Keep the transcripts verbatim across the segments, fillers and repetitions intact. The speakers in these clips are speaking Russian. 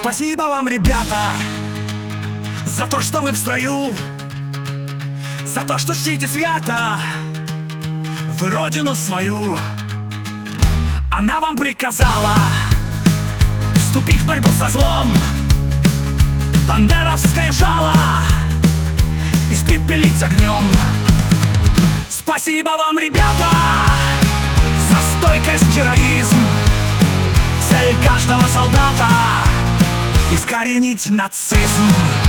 Спасибо вам, ребята, за то, что вы в строю, за то, что чтите свято вы родину свою. Она вам приказала вступить в борьбу со злом. Бандеровское жало испепелить огнем. Спасибо вам, ребята, за стойкость, героизм. Цель каждого солдата — искоренить нацизм.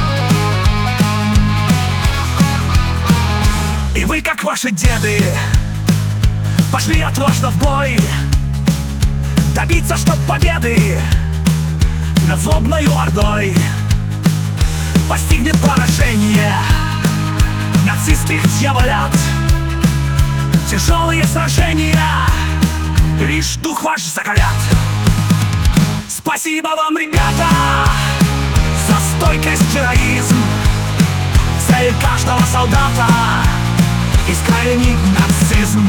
И вы, как ваши деды, пошли отважно в бой, добиться, чтоб победы над злобною ордой постигнет поражение нацистских дьяволят. Тяжелые сражения лишь дух ваш закалят. Спасибо вам, ребята, за стойкость, героизм. Цель каждого солдата — искоренить нацизм.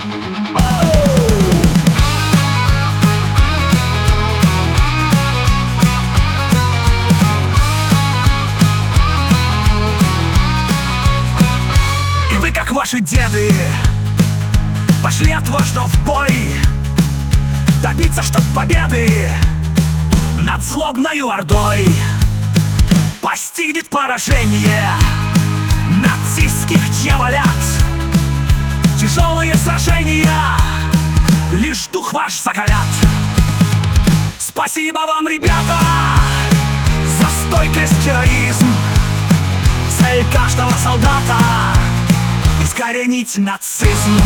И вы, как ваши деды, пошли отважно в бой, добиться, чтоб победы над злобною ордой постигнет поражение нацистских дьяволят. Тяжелые сражения лишь дух ваш закалят. Спасибо вам, ребята, за стойкость, героизм. Цель каждого солдата — искоренить нацизм.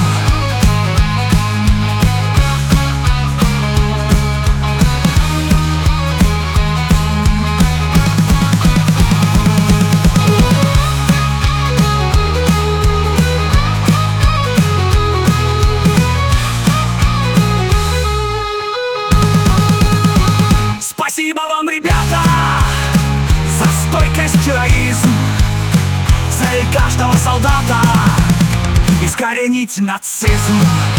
Спасибо вам, ребята, за стойкость, героизм. Цель каждого солдата — искоренить нацизм.